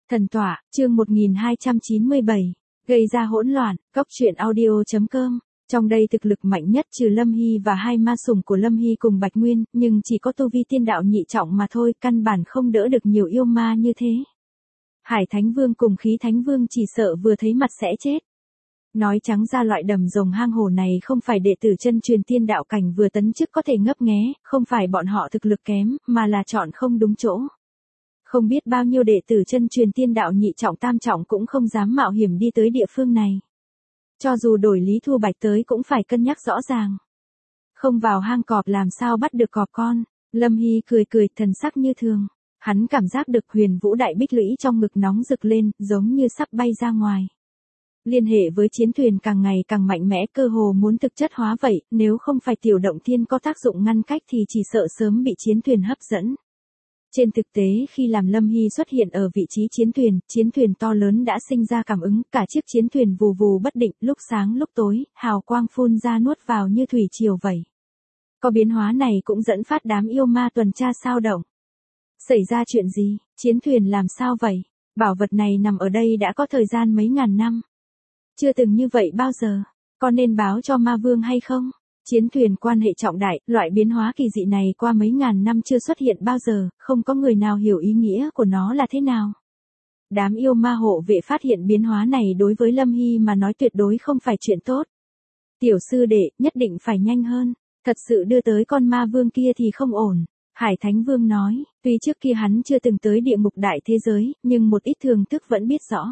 Thần tọa, chương 1297, gây ra hỗn loạn, Cóc truyện audio.com. Trong đây thực lực mạnh nhất trừ Lâm Hy và hai ma sủng của Lâm Hy cùng Bạch Nguyên, nhưng chỉ có tu vi tiên đạo nhị trọng mà thôi, căn bản không đỡ được nhiều yêu ma như thế. Hải Thánh Vương cùng Khí Thánh Vương chỉ sợ vừa thấy mặt sẽ chết. Nói trắng ra loại đầm rồng hang hổ này không phải đệ tử chân truyền tiên đạo cảnh vừa tấn chức có thể ngấp nghé, không phải bọn họ thực lực kém, mà là chọn không đúng chỗ. Không biết bao nhiêu đệ tử chân truyền tiên đạo nhị trọng tam trọng cũng không dám mạo hiểm đi tới địa phương này. Cho dù đổi Lý Thu Bạch tới cũng phải cân nhắc rõ ràng. Không vào hang cọp làm sao bắt được cọp con. Lâm Hy cười cười, thần sắc như thường. Hắn cảm giác được huyền vũ đại bích lũy trong ngực nóng rực lên, giống như sắp bay ra ngoài. Liên hệ với chiến thuyền càng ngày càng mạnh mẽ, cơ hồ muốn thực chất hóa vậy, nếu không phải tiểu động thiên có tác dụng ngăn cách thì chỉ sợ sớm bị chiến thuyền hấp dẫn. Trên thực tế khi làm Lâm Hy xuất hiện ở vị trí chiến thuyền to lớn đã sinh ra cảm ứng, cả chiếc chiến thuyền vù vù bất định, lúc sáng lúc tối, hào quang phun ra nuốt vào như thủy triều vậy. Có biến hóa này cũng dẫn phát đám yêu ma tuần tra sao động. Xảy ra chuyện gì, chiến thuyền làm sao vậy? Bảo vật này nằm ở đây đã có thời gian mấy ngàn năm. Chưa từng như vậy bao giờ, có nên báo cho ma vương hay không? Chiến thuyền quan hệ trọng đại, loại biến hóa kỳ dị này qua mấy ngàn năm chưa xuất hiện bao giờ, không có người nào hiểu ý nghĩa của nó là thế nào. Đám yêu ma hộ vệ phát hiện biến hóa này đối với Lâm Hy mà nói tuyệt đối không phải chuyện tốt. Tiểu sư đệ, nhất định phải nhanh hơn, thật sự đưa tới con ma vương kia thì không ổn. Hải Thánh Vương nói, tuy trước kia hắn chưa từng tới địa ngục đại thế giới, nhưng một ít thường thức vẫn biết rõ.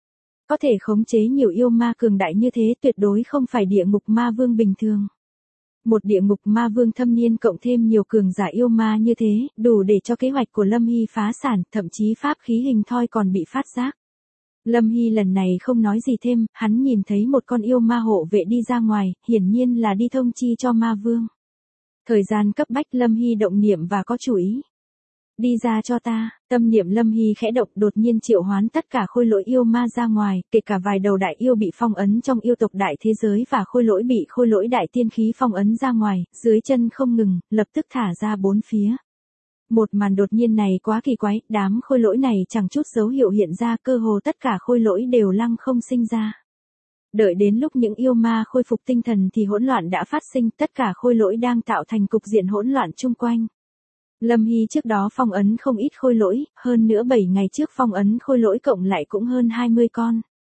Có thể khống chế nhiều yêu ma cường đại như thế tuyệt đối không phải địa ngục ma vương bình thường. Một địa ngục ma vương thâm niên cộng thêm nhiều cường giả yêu ma như thế, đủ để cho kế hoạch của Lâm Hy phá sản, thậm chí pháp khí hình thoi còn bị phát giác. Lâm Hy lần này không nói gì thêm, hắn nhìn thấy một con yêu ma hộ vệ đi ra ngoài, hiển nhiên là đi thông chi cho ma vương. Thời gian cấp bách, Lâm Hy động niệm và có chủ ý. Đi ra cho ta, tâm niệm Lâm Hy khẽ động, đột nhiên triệu hoán tất cả khôi lỗi yêu ma ra ngoài, kể cả vài đầu đại yêu bị phong ấn trong yêu tộc đại thế giới và khôi lỗi bị khôi lỗi đại tiên khí phong ấn ra ngoài, dưới chân không ngừng, lập tức thả ra bốn phía. Một màn đột nhiên này quá kỳ quái, đám khôi lỗi này chẳng chút dấu hiệu hiện ra, cơ hồ tất cả khôi lỗi đều lăng không sinh ra. Đợi đến lúc những yêu ma khôi phục tinh thần thì hỗn loạn đã phát sinh, tất cả khôi lỗi đang tạo thành cục diện hỗn loạn chung quanh. Lâm Hy trước đó phong ấn không ít khôi lỗi, hơn nữa 7 ngày trước phong ấn khôi lỗi cộng lại cũng hơn 20 con.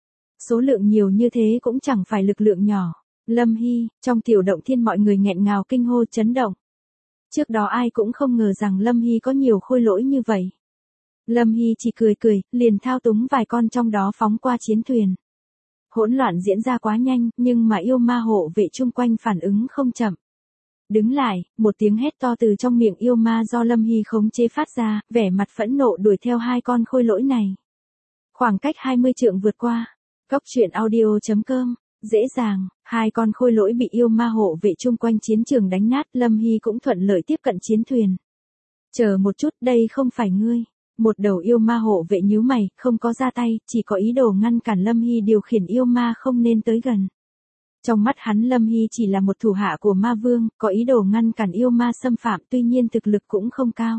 Số lượng nhiều như thế cũng chẳng phải lực lượng nhỏ. Lâm Hy, trong tiểu động thiên mọi người nghẹn ngào kinh hô chấn động. Trước đó ai cũng không ngờ rằng Lâm Hy có nhiều khôi lỗi như vậy. Lâm Hy chỉ cười cười, liền thao túng vài con trong đó phóng qua chiến thuyền. Hỗn loạn diễn ra quá nhanh, nhưng mà yêu ma hộ vệ chung quanh phản ứng không chậm. Đứng lại, một tiếng hét to từ trong miệng yêu ma do Lâm Hy khống chế phát ra, vẻ mặt phẫn nộ đuổi theo hai con khôi lỗi này. Khoảng cách 20 trượng vượt qua. Cóc truyện audio.com, dễ dàng, hai con khôi lỗi bị yêu ma hộ vệ chung quanh chiến trường đánh nát, Lâm Hy cũng thuận lợi tiếp cận chiến thuyền. Chờ một chút, đây không phải ngươi. Một đầu yêu ma hộ vệ nhíu mày, không có ra tay, chỉ có ý đồ ngăn cản Lâm Hy điều khiển yêu ma không nên tới gần. Trong mắt hắn Lâm Hy chỉ là một thủ hạ của ma vương, có ý đồ ngăn cản yêu ma xâm phạm, tuy nhiên thực lực cũng không cao.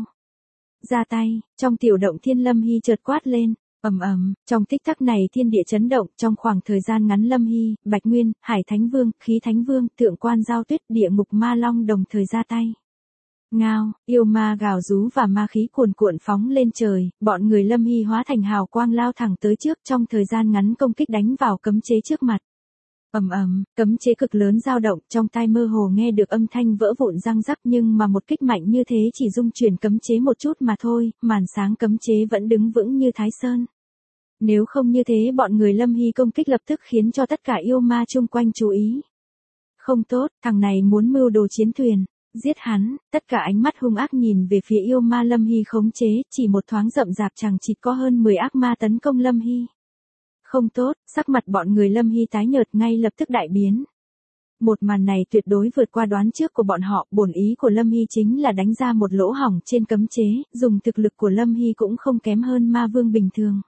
Ra tay, trong tiểu động thiên Lâm Hy chợt quát lên, ầm ầm, trong tích tắc này thiên địa chấn động, trong khoảng thời gian ngắn Lâm Hy, Bạch Nguyên, Hải Thánh Vương, Khí Thánh Vương, Thượng Quan Giao Tuyết, địa ngục ma long đồng thời ra tay. Ngao, yêu ma gào rú và ma khí cuồn cuộn phóng lên trời, bọn người Lâm Hy hóa thành hào quang lao thẳng tới trước, trong thời gian ngắn công kích đánh vào cấm chế trước mặt. Ầm ầm, cấm chế cực lớn dao động, trong tai mơ hồ nghe được âm thanh vỡ vụn răng rắc, nhưng mà một kích mạnh như thế chỉ dung chuyển cấm chế một chút mà thôi, màn sáng cấm chế vẫn đứng vững như Thái Sơn. Nếu không như thế bọn người Lâm Hy công kích lập tức khiến cho tất cả yêu ma chung quanh chú ý. Không tốt, thằng này muốn mưu đồ chiến thuyền. Giết hắn, tất cả ánh mắt hung ác nhìn về phía yêu ma Lâm Hy khống chế, chỉ một thoáng rậm rạp chằng chịt có hơn 10 ác ma tấn công Lâm Hy. Không tốt, sắc mặt bọn người Lâm Hy tái nhợt ngay lập tức đại biến. Một màn này tuyệt đối vượt qua đoán trước của bọn họ, bổn ý của Lâm Hy chính là đánh ra một lỗ hổng trên cấm chế, dùng thực lực của Lâm Hy cũng không kém hơn ma vương bình thường.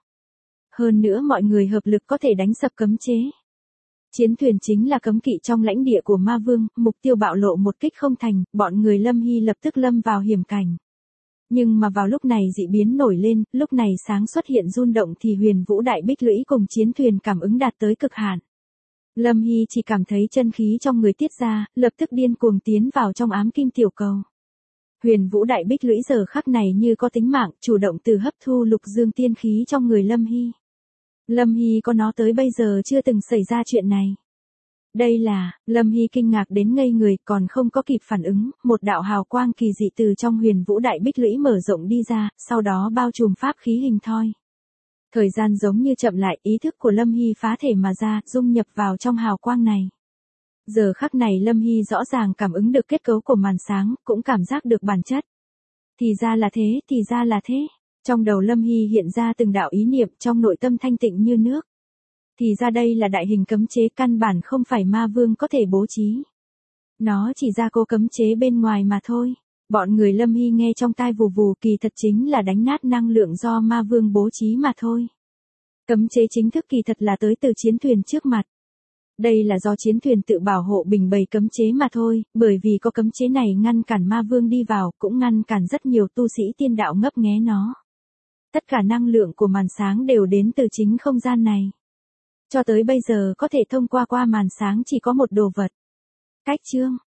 Hơn nữa mọi người hợp lực có thể đánh sập cấm chế. Chiến thuyền chính là cấm kỵ trong lãnh địa của ma vương, mục tiêu bạo lộ một kích không thành, bọn người Lâm Hy lập tức lâm vào hiểm cảnh. Nhưng mà vào lúc này dị biến nổi lên, lúc này sáng xuất hiện rung động thì Huyền Vũ Đại Bích Lũy cùng chiến thuyền cảm ứng đạt tới cực hạn. Lâm Hy chỉ cảm thấy chân khí trong người tiết ra, lập tức điên cuồng tiến vào trong ám kim tiểu cầu. Huyền Vũ Đại Bích Lũy giờ khắc này như có tính mạng, chủ động từ hấp thu lục dương tiên khí trong người Lâm Hy. Lâm Hy có nó tới bây giờ chưa từng xảy ra chuyện này. Đây là, Lâm Hy kinh ngạc đến ngây người, còn không có kịp phản ứng, một đạo hào quang kỳ dị từ trong Huyền Vũ Đại Bích Lũy mở rộng đi ra, sau đó bao trùm pháp khí hình thoi. Thời gian giống như chậm lại, ý thức của Lâm Hy phá thể mà ra, dung nhập vào trong hào quang này. Giờ khắc này Lâm Hy rõ ràng cảm ứng được kết cấu của màn sáng, cũng cảm giác được bản chất. Thì ra là thế, thì ra là thế. Trong đầu Lâm Hy hiện ra từng đạo ý niệm trong nội tâm thanh tịnh như nước. Thì ra đây là đại hình cấm chế căn bản không phải ma vương có thể bố trí. Nó chỉ ra cô cấm chế bên ngoài mà thôi. Bọn người Lâm Hy nghe trong tai vù vù, kỳ thật chính là đánh nát năng lượng do ma vương bố trí mà thôi. Cấm chế chính thức kỳ thật là tới từ chiến thuyền trước mặt. Đây là do chiến thuyền tự bảo hộ bình bày cấm chế mà thôi, bởi vì có cấm chế này ngăn cản ma vương đi vào, cũng ngăn cản rất nhiều tu sĩ tiên đạo ngấp nghé nó. Tất cả năng lượng của màn sáng đều đến từ chính không gian này. Cho tới bây giờ có thể thông qua màn sáng chỉ có một đồ vật. Cách chương